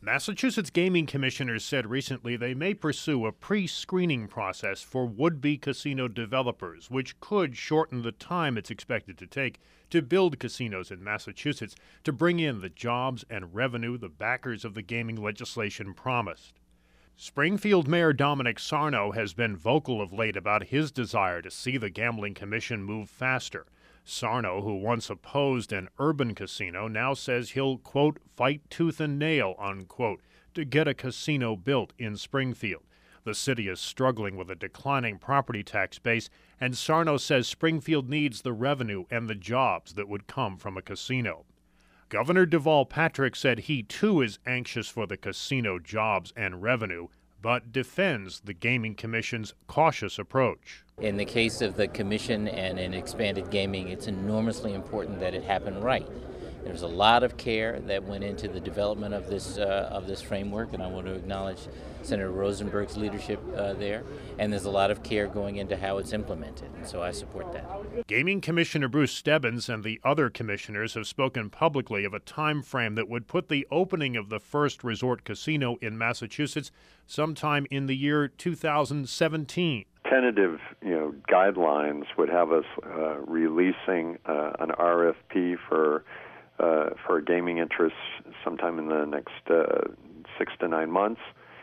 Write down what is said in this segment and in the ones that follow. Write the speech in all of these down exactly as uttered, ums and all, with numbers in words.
Massachusetts gaming commissioners said recently they may pursue a pre-screening process for would-be casino developers, which could shorten the time it's expected to take to build casinos in Massachusetts to bring in the jobs and revenue the backers of the gaming legislation promised. Springfield Mayor Dominic Sarno has been vocal of late about his desire to see the Gambling Commission move faster. Sarno, who once opposed an urban casino, now says he'll, quote, fight tooth and nail, unquote, to get a casino built in Springfield. The city is struggling with a declining property tax base, and Sarno says Springfield needs the revenue and the jobs that would come from a casino. Governor Deval Patrick said he, too, is anxious for the casino jobs and revenue, but defends the Gaming Commission's cautious approach. In the case of the commission and in expanded gaming, it's enormously important that it happen right. There's a lot of care that went into the development of this uh, of this framework, and I want to acknowledge Senator Rosenberg's leadership uh, there. And there's a lot of care going into how it's implemented, and so I support that. Gaming Commissioner Bruce Stebbins and the other commissioners have spoken publicly of a time frame that would put the opening of the first resort casino in Massachusetts sometime in the year two thousand seventeen. Tentative, you know, guidelines would have us uh, releasing uh, an R F P for uh, for gaming interests sometime in the next uh, six to nine months,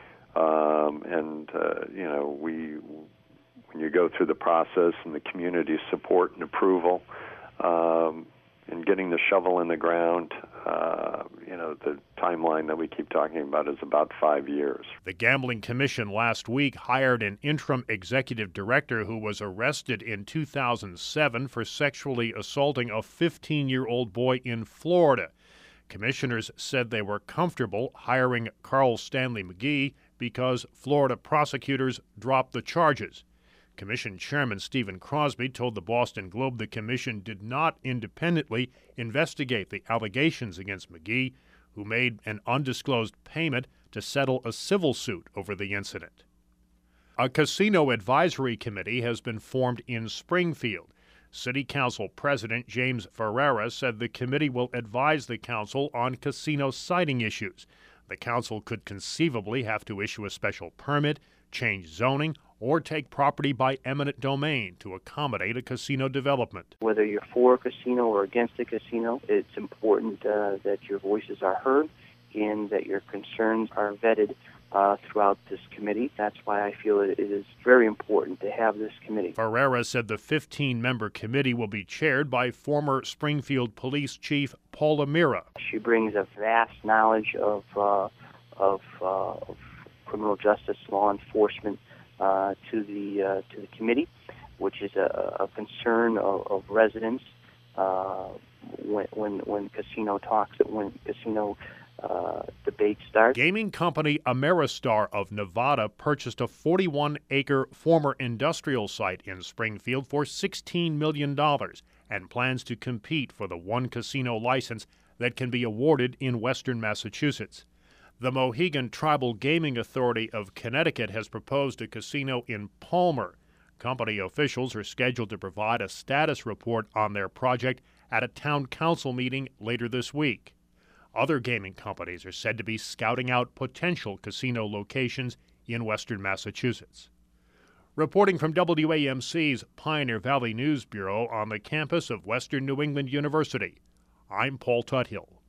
um, and uh, you know, we when you go through the process and the community support and approval, um, and getting the shovel in the ground, uh, you know, the timeline that we keep talking about is about five years. The Gambling Commission last week hired an interim executive director who was arrested in two thousand seven for sexually assaulting a fifteen-year-old boy in Florida. Commissioners said they were comfortable hiring Carl Stanley McGee because Florida prosecutors dropped the charges. Commission Chairman Stephen Crosby told the Boston Globe the commission did not independently investigate the allegations against McGee, who made an undisclosed payment to settle a civil suit over the incident. A casino advisory committee has been formed in Springfield. City Council President James Ferrera said the committee will advise the council on casino siting issues. The council could conceivably have to issue a special permit, change zoning, or take property by eminent domain to accommodate a casino development. Whether you're for a casino or against a casino, it's important uh, that your voices are heard and that your concerns are vetted uh, throughout this committee. That's why I feel it is very important to have this committee. Ferrera said the fifteen-member committee will be chaired by former Springfield Police Chief Paula Mira. She brings a vast knowledge of, uh, of, uh, of criminal justice, law enforcement, Uh, to the uh, to the committee, which is a, a concern of, of residents uh, when, when when casino talks, when casino uh, debate starts. Gaming company Ameristar of Nevada purchased a forty-one acre former industrial site in Springfield for sixteen million dollars and plans to compete for the one casino license that can be awarded in western Massachusetts. The Mohegan Tribal Gaming Authority of Connecticut has proposed a casino in Palmer. Company officials are scheduled to provide a status report on their project at a town council meeting later this week. Other gaming companies are said to be scouting out potential casino locations in western Massachusetts. Reporting from W A M C's Pioneer Valley News Bureau on the campus of Western New England University, I'm Paul Tuthill.